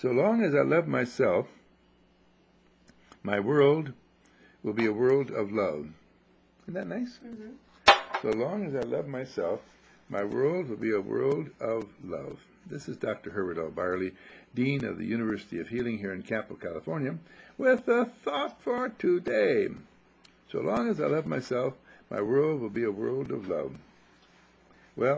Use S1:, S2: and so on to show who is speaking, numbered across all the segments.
S1: So long as I love myself, my world will be a world of love. Isn't that nice? So long as I love myself, my world will be a world of love. This is Dr. Herbert L. Barley, Dean of the University of Healing here in Campo, California, with a thought for today. So long as I love myself, my world will be a world of love. Well,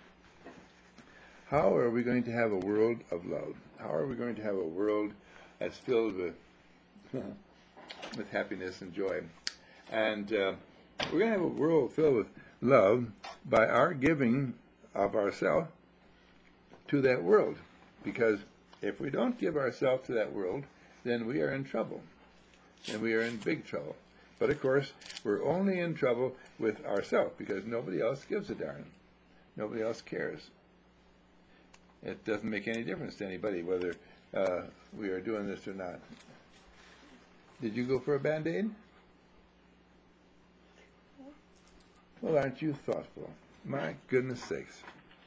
S1: how are we going to have a world of love? How are we going to have a world that's filled with with happiness and joy? And we're going to have a world filled with love by our giving of ourselves to that world. Because if we don't give ourselves to that world, then we are in trouble. And we are in big trouble. But of course, we're only in trouble with ourselves because nobody else gives a darn. Nobody else cares. It doesn't make any difference to anybody whether we are doing this or not. Did you go for a Band-Aid? Well, aren't you thoughtful? My goodness sakes.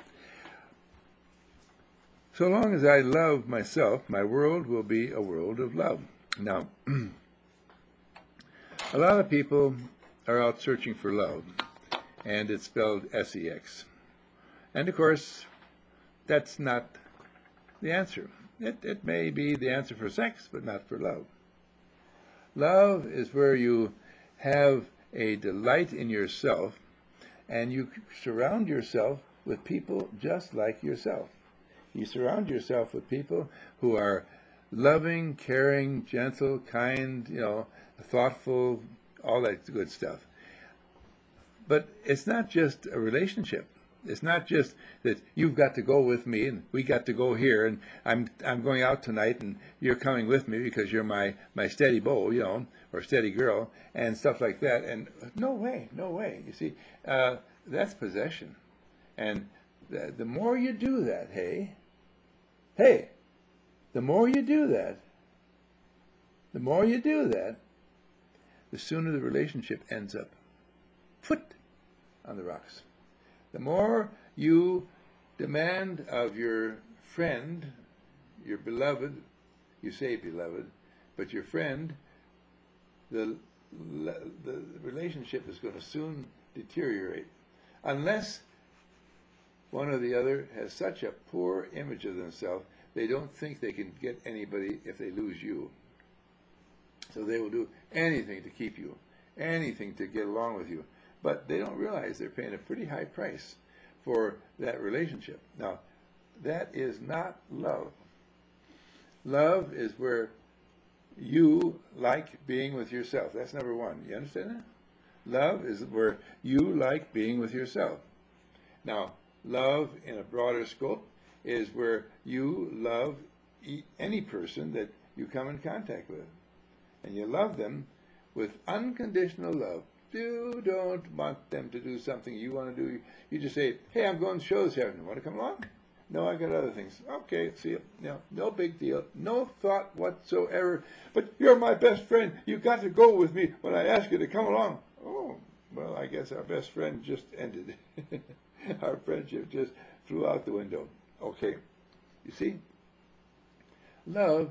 S1: So long as I love myself, my world will be a world of love. Now, a lot of people are out searching for love, and it's spelled S-E-X. And of course, that's not the answer. It may be the answer for sex, but not for love. Love is where you have a delight in yourself, and you surround yourself with people just like yourself. You surround yourself with people who are loving, caring, gentle, kind, thoughtful, all that good stuff. But it's not just a relationship. It's not just that you've got to go with me and we got to go here and I'm going out tonight and you're coming with me because you're my steady beau, or steady girl and stuff like that. And no way. You see, that's possession. And the more you do that, the more you do that, the sooner the relationship ends up foot on the rocks. The more you demand of your friend, your beloved, you say beloved, but your friend, the relationship is going to soon deteriorate unless one or the other has such a poor image of themselves they don't think they can get anybody if they lose you. So they will do anything to keep you, anything to get along with you. But they don't realize they're paying a pretty high price for that relationship. Now, that is not love. Love is where you like being with yourself. That's number one. You understand that? Love is where you like being with yourself. Now, love in a broader scope is where you love any person that you come in contact with. And you love them with unconditional love. You don't want them to do something you want to do. You just say, hey, I'm going to show this afternoon. Want to come along? No, I got other things. Okay, see you. No big deal. No thought whatsoever. But you're my best friend. You got to go with me when I ask you to come along. Oh, well, I guess our best friend just ended. Our friendship just flew out the window. Okay, you see? Love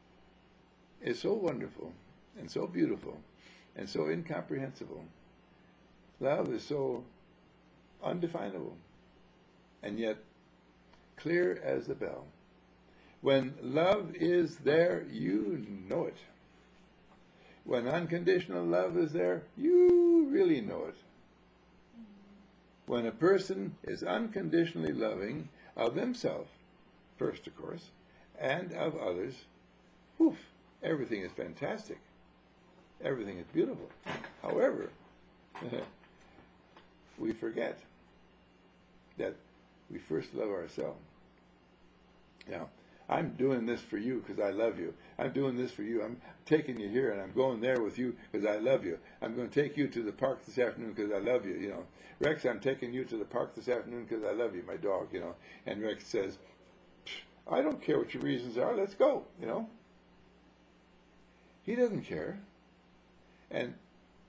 S1: is so wonderful and so beautiful and so incomprehensible. Love is so undefinable and yet clear as the bell. When love is there, you know it. When unconditional love is there, you really know it. When a person is unconditionally loving of themselves, first of course, and of others, whew, everything is fantastic. Everything is beautiful. However, we forget that we first love ourselves. Now, I'm doing this for you because I love you. I'm doing this for you. I'm taking you here and I'm going there with you because I love you. I'm going to take you to the park this afternoon because I love you, Rex, I'm taking you to the park this afternoon because I love you, my dog, And Rex says, I don't care what your reasons are. Let's go, He doesn't care. And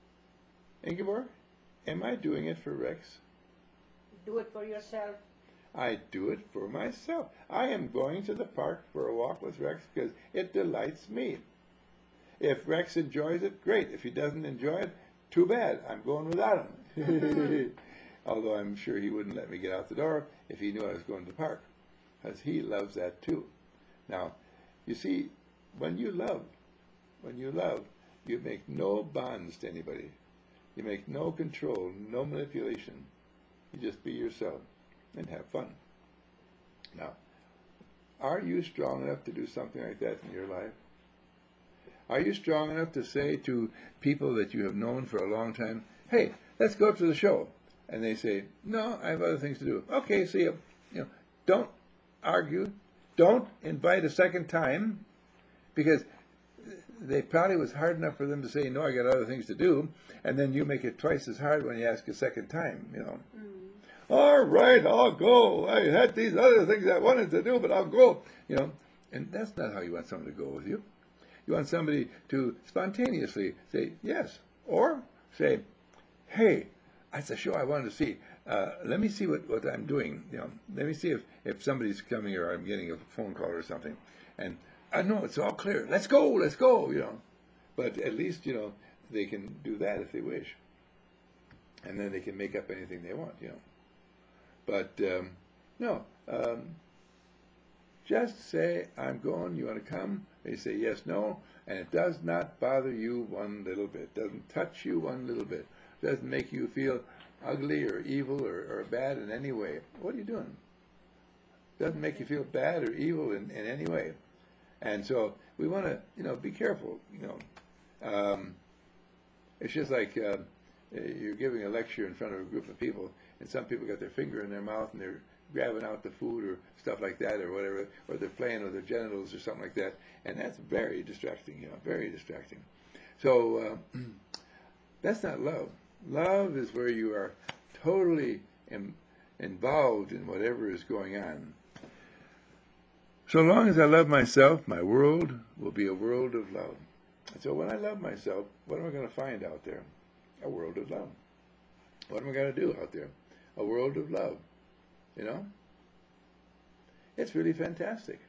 S1: Ingeborg, am I doing it for Rex?
S2: Do it for yourself.
S1: I do it for myself. I am going to the park for a walk with Rex because it delights me. If Rex enjoys it, great. If he doesn't enjoy it, too bad. I'm going without him. Although I'm sure he wouldn't let me get out the door if he knew I was going to the park, because he loves that too. Now, you see, when you love, you make no bonds to anybody. You make no control, no manipulation. You just be yourself and have fun. Now, are you strong enough to do something like that in your life? Are you strong enough to say to people that you have known for a long time, hey, let's go to the show? And they say, no, I have other things to do. Okay, see you. Don't argue. Don't invite a second time, because they probably was hard enough for them to say, no, I got other things to do, and then you make it twice as hard when you ask a second time, All right, I'll go. I had these other things I wanted to do, but I'll go, And that's not how you want someone to go with you. You want somebody to spontaneously say yes, or say, hey, that's a show I wanted to see. Let me see what I'm doing. Let me see if somebody's coming or I'm getting a phone call or something. And I know it's all clear. Let's go. But at least, they can do that if they wish. And then they can make up anything they want, But, no. Just say, I'm going. You want to come? They say yes, no. And it does not bother you one little bit. Doesn't touch you one little bit. Doesn't make you feel ugly or evil or bad in any way. What are you doing? Doesn't make you feel bad or evil in any way. And so we want to, be careful. It's just like you're giving a lecture in front of a group of people, and some people got their finger in their mouth and they're grabbing out the food or stuff like that or whatever, or they're playing with their genitals or something like that, and that's very distracting. Very distracting. So that's not love. Love is where you are totally involved in whatever is going on. So long as I love myself, my world will be a world of love. And so when I love myself, what am I going to find out there? A world of love. What am I going to do out there? A world of love. It's really fantastic.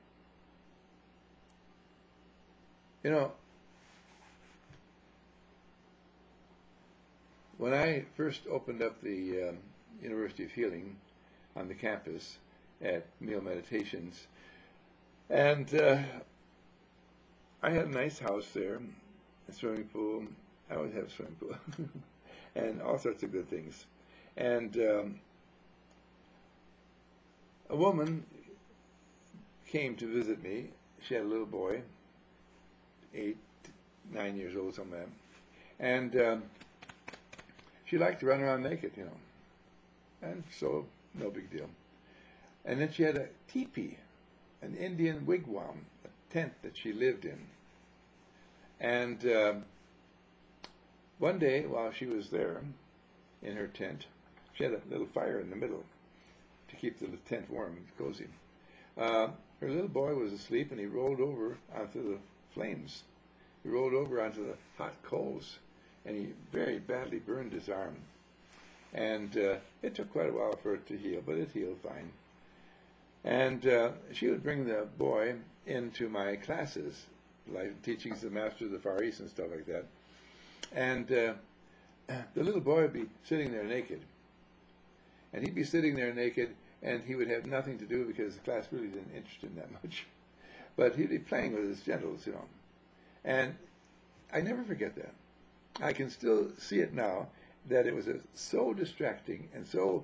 S1: When I first opened up the University of Healing on the campus at Meal Meditations, and I had a nice house there, a swimming pool. I always have a swimming pool, and all sorts of good things. And a woman came to visit me. She had a little boy, 8, 9 years old, something like that. And she liked to run around naked, And so, no big deal. And then she had a teepee, an Indian wigwam, a tent that she lived in. And one day, while she was there in her tent, she had a little fire in the middle to keep the tent warm and cozy. Her little boy was asleep, and he rolled over onto the flames. He rolled over onto the hot coals, and he very badly burned his arm. And it took quite a while for it to heal, but it healed fine. And she would bring the boy into my classes, like teachings of the Master of the Far East and stuff like that. And the little boy would be sitting there naked. And he'd be sitting there naked, and he would have nothing to do because the class really didn't interest him that much. But he'd be playing with his genitals, And I never forget that. I can still see it now, that it was so distracting and so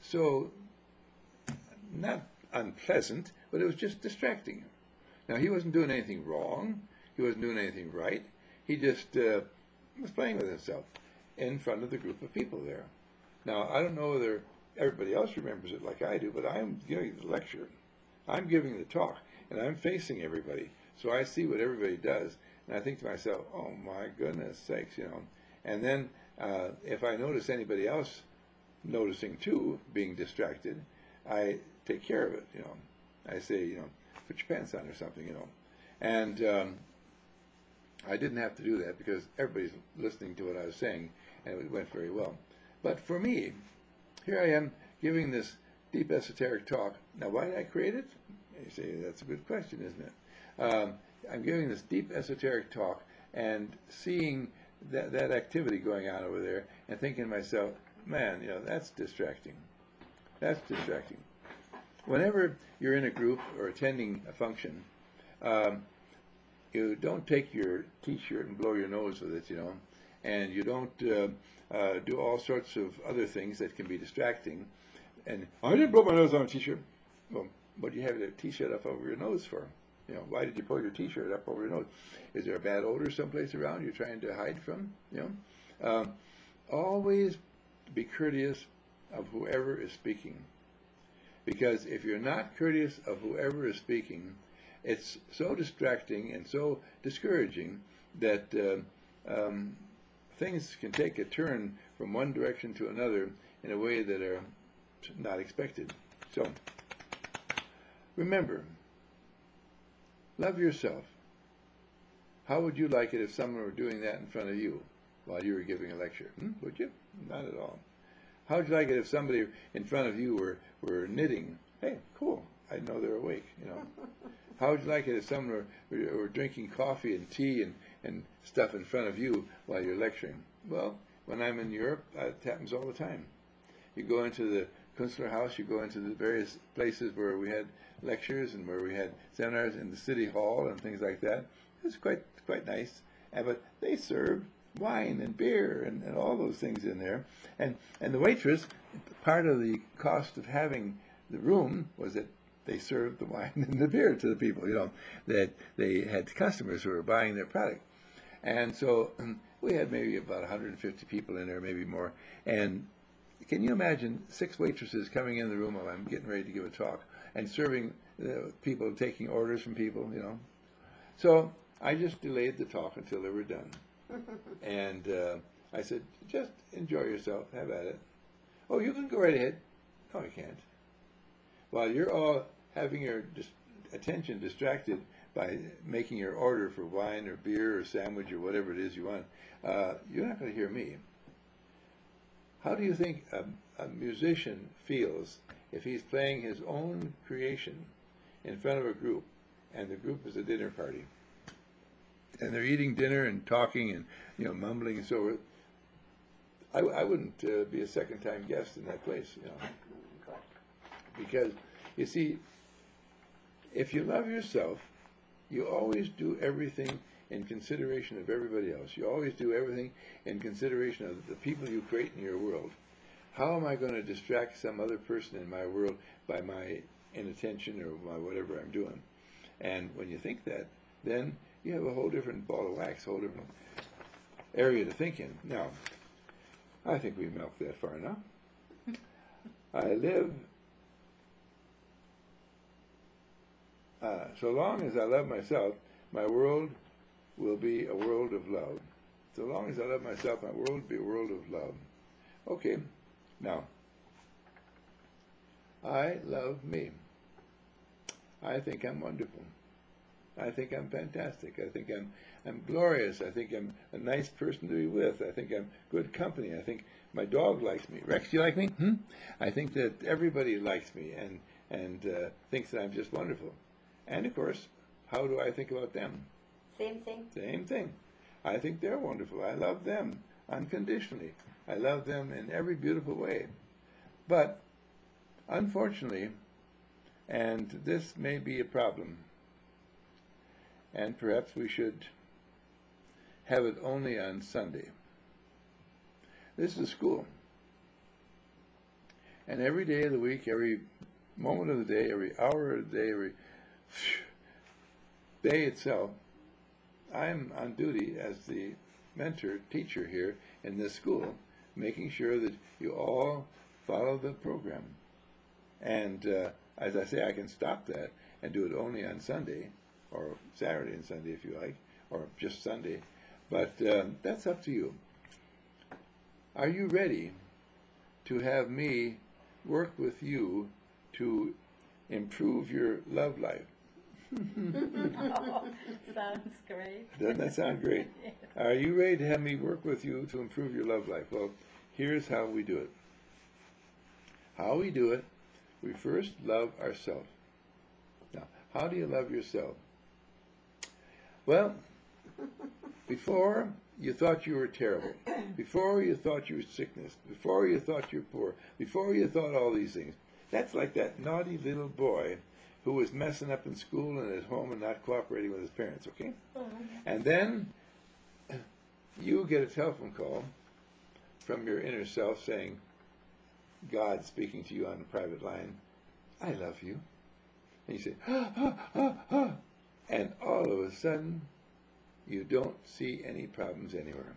S1: not unpleasant, but it was just distracting. Now, he wasn't doing anything wrong. He wasn't doing anything right. He just was playing with himself in front of the group of people there. Now, I don't know whether everybody else remembers it like I do, but I'm giving the lecture. I'm giving the talk, and I'm facing everybody. So I see what everybody does, and I think to myself, oh, my goodness sakes, And then if I notice anybody else noticing too, being distracted, I take care of it, I say, put your pants on or something, And I didn't have to do that because everybody's listening to what I was saying, and it went very well. But for me, here I am giving this deep esoteric talk. Now, why did I create it? You say, that's a good question, isn't it? I'm giving this deep esoteric talk and seeing that activity going on over there and thinking to myself, man, that's distracting. That's distracting. Whenever you're in a group or attending a function, you don't take your T-shirt and blow your nose with it, and you don't do all sorts of other things that can be distracting. And I didn't blow my nose on a T-shirt. Well, what do you have a T-shirt up over your nose for? Why did you pull your T-shirt up over your nose? Is there a bad odor someplace around you're trying to hide from? Always be courteous of whoever is speaking. Because if you're not courteous of whoever is speaking, it's so distracting and so discouraging that things can take a turn from one direction to another in a way that are not expected. So, remember, love yourself. How would you like it if someone were doing that in front of you while you were giving a lecture? Would you? Not at all. How would you like it if somebody in front of you were knitting? Hey, cool. I know they're awake, How would you like it if someone were drinking coffee and tea and stuff in front of you while you're lecturing? Well, when I'm in Europe, it happens all the time. You go into the Künstlerhaus, you go into the various places where we had lectures and where we had seminars in the city hall and things like that. It's quite nice. But they served wine and beer and all those things in there. And the waitress, part of the cost of having the room was that they served the wine and the beer to the people, that they had customers who were buying their product. And so we had maybe about 150 people in there, maybe more. And can you imagine 6 waitresses coming in the room while I'm getting ready to give a talk and serving people, taking orders from people, So I just delayed the talk until they were done. And I said, just enjoy yourself, have at it. Oh, you can go right ahead. No, I can't. While you're all having your attention distracted by making your order for wine or beer or sandwich or whatever it is you want, you're not going to hear me. How do you think a musician feels if he's playing his own creation in front of a group, and the group is a dinner party, and they're eating dinner and talking and mumbling and so forth? I wouldn't be a second-time guest in that place, because you see, if you love yourself, you always do everything in consideration of everybody else. You always do everything in consideration of the people you create in your world. How am I going to distract some other person in my world by my inattention or by whatever I'm doing? And when you think that, then you have a whole different ball of wax, a whole different area to think in. Now, I think we've milked that far enough. I live, so long as I love myself, my world will be a world of love. So long as I love myself, my world will be a world of love. Okay, now, I love me. I think I'm wonderful. I think I'm fantastic. I think I'm glorious. I think I'm a nice person to be with. I think I'm good company. I think my dog likes me. Rex, do you like me? I think that everybody likes me and thinks that I'm just wonderful. And of course, how do I think about them?
S2: Same thing.
S1: Same thing. I think they're wonderful. I love them unconditionally. I love them in every beautiful way. But unfortunately, and this may be a problem, and perhaps we should have it only on Sunday. This is school. And every day of the week, every moment of the day, every hour of the day, every day itself, I'm on duty as the mentor, teacher here in this school, making sure that you all follow the program. And as I say, I can stop that and do it only on Sunday, or Saturday and Sunday if you like, or just Sunday. But that's up to you. Are you ready to have me work with you to improve your love life?
S2: Sounds great.
S1: Doesn't that sound great?
S2: Yes.
S1: Are you ready to have me work with you to improve your love life? Well, here's how we do it. How we do it, We first love ourselves. Now, how do you love yourself? Well, before you thought you were terrible, before you thought you were sickness, before you thought you were poor, before you thought all these things. That's like that naughty little boy who was messing up in school and at home and not cooperating with his parents, okay? And then you get a telephone call from your inner self saying, God speaking to you on a private line, I love you. And you say, and all of a sudden, you don't see any problems anywhere.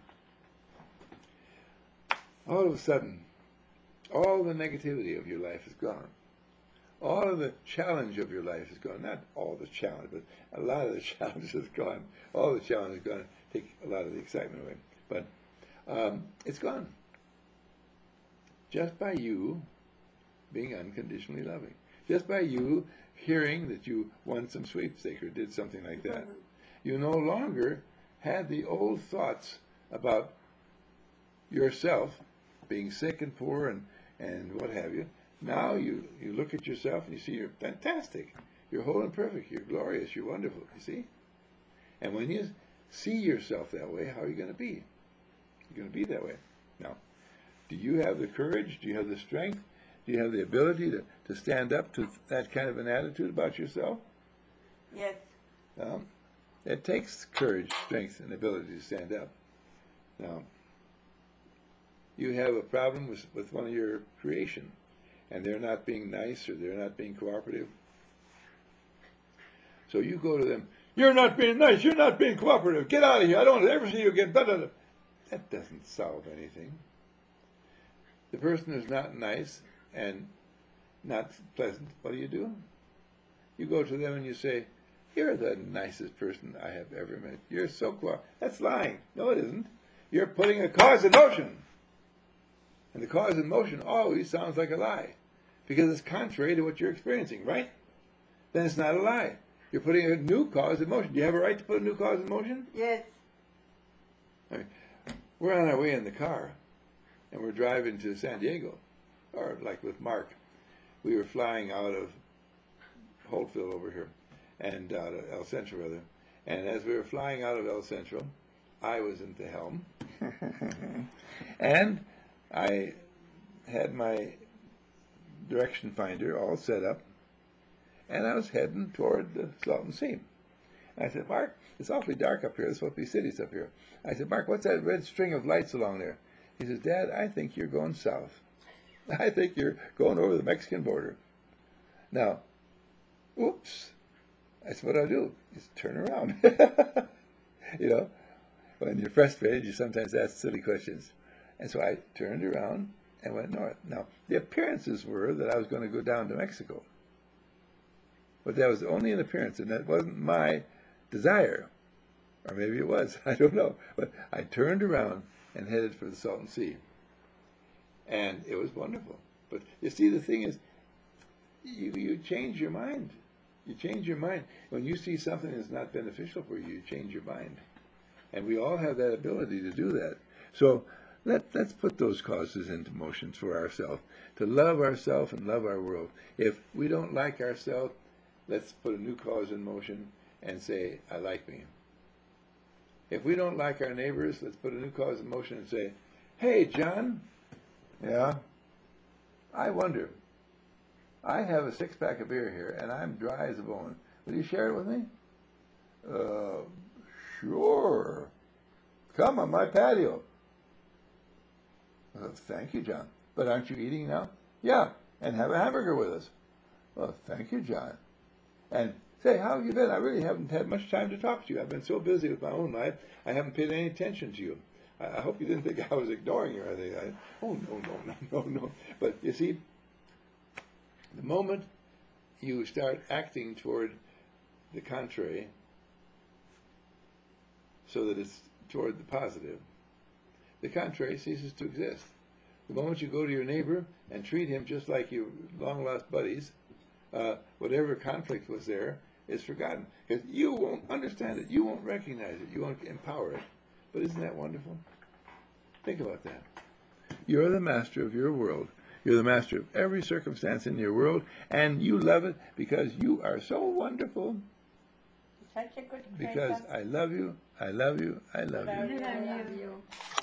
S1: All of a sudden, all the negativity of your life is gone. All of the challenge of your life is gone. Not all the challenge, but a lot of the challenge is gone. All the challenge is gone. Take a lot of the excitement away. But it's gone. Just by you being unconditionally loving. Just by you hearing that you won some sweepstake or did something like that. You no longer had the old thoughts about yourself being sick and poor and what have you. Now you look at yourself and you see you're fantastic. You're whole and perfect. You're glorious. You're wonderful. You see? And when you see yourself that way, how are you going to be? You're going to be that way. Now, do you have the courage? Do you have the strength? Do you have the ability to stand up to that kind of an attitude about yourself?
S2: Yes.
S1: It takes courage, strength, and ability to stand up. Now, you have a problem with one of your creation, and they're not being nice or they're not being cooperative. So you go to them, you're not being nice, you're not being cooperative, get out of here, I don't ever see you again. Blah, blah, blah. That doesn't solve anything. The person who's not nice and not pleasant, what do? You go to them and you say, you're the nicest person I have ever met. You're so cool. That's lying. No, it isn't. You're putting a cause in motion. And the cause in motion always sounds like a lie because it's contrary to what you're experiencing, right? Then it's not a lie. You're putting a new cause in motion. Do you have a right to put a new cause in motion?
S2: Yes.
S1: I mean, we're on our way in the car, and we're driving to San Diego, or like with Mark. We were flying out of Holtville over here, and out of El Centro, rather. And as we were flying out of El Centro, I was at the helm, and I had my direction finder all set up, and I was heading toward the Salton Sea. I said, Mark, it's awfully dark up here. There's supposed to be cities up here. I said, Mark, what's that red string of lights along there? He says, Dad, I think you're going south. I think you're going over the Mexican border. Now, oops. That's what I do, is turn around. You know, when you're frustrated, you sometimes ask silly questions. And so I turned around and went north. Now, the appearances were that I was going to go down to Mexico. But that was only an appearance, and that wasn't my desire. Or maybe it was, I don't know. But I turned around and headed for the Salton Sea. And it was wonderful. But you see, the thing is, you change your mind. You change your mind. When you see something that's not beneficial for you, you change your mind. And we all have that ability to do that. So let's put those causes into motion for ourselves, to love ourselves and love our world. If we don't like ourselves, let's put a new cause in motion and say, I like me. If we don't like our neighbors, let's put a new cause in motion and say, hey, John, yeah, I wonder, I have a six-pack of beer here, and I'm dry as a bone. Will you share it with me? Sure. Come on my patio. Thank you, John. But aren't you eating now? Yeah, and have a hamburger with us. Well, thank you, John. And say, how have you been? I really haven't had much time to talk to you. I've been so busy with my own life, I haven't paid any attention to you. I hope you didn't think I was ignoring you or anything. Oh, no. But you see, the moment you start acting toward the contrary, so that it's toward the positive, the contrary ceases to exist. The moment you go to your neighbor and treat him just like your long-lost buddies, whatever conflict was there is forgotten. Because you won't understand it. You won't recognize it. You won't empower it. But isn't that wonderful? Think about that. You're the master of your world. You're the master of every circumstance in your world, and you love it because you are so wonderful.
S2: Such a good
S1: Because
S2: creator.
S1: I love you, I love you, I love you.
S2: I love you.